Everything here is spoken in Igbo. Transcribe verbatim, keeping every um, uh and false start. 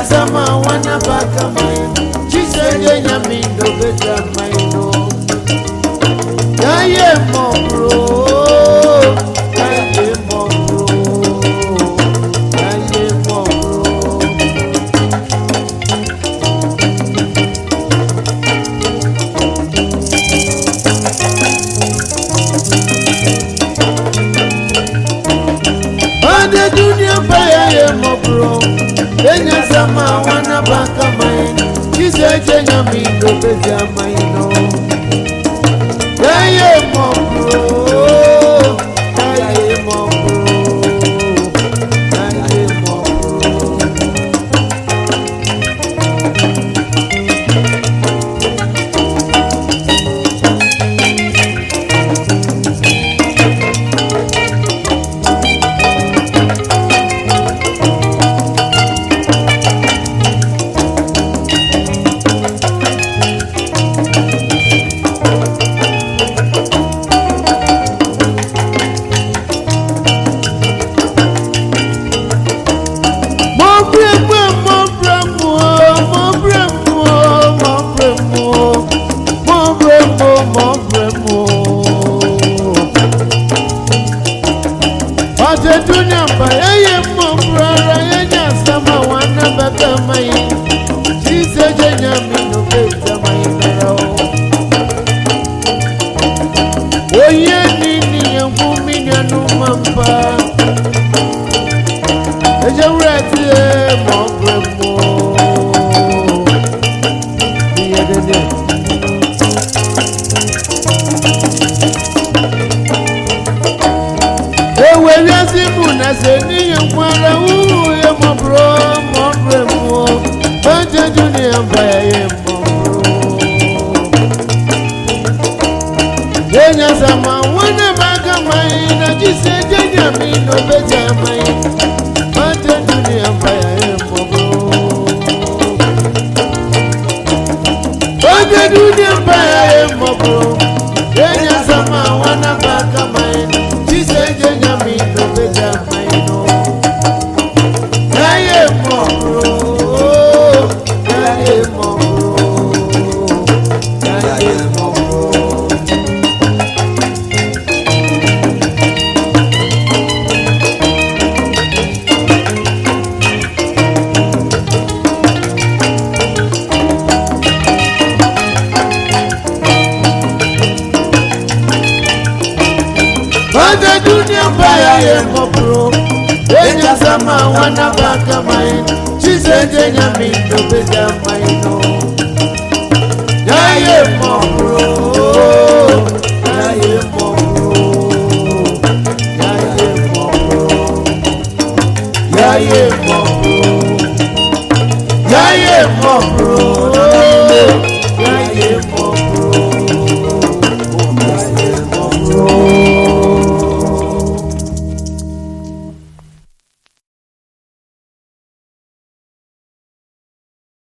sama wana baka mai Chise nyami do beta mai no Yaye mo bro Yaye mo bro Yaye mo bro Ade dunia ba yaye mo bro Enya sama wana baka mai Chise nyami do beta mai no Yaye mo bro Yaye mo bro Yaye mo bro Wana baka mai Chise nyami do beta mai no Yaye mo bro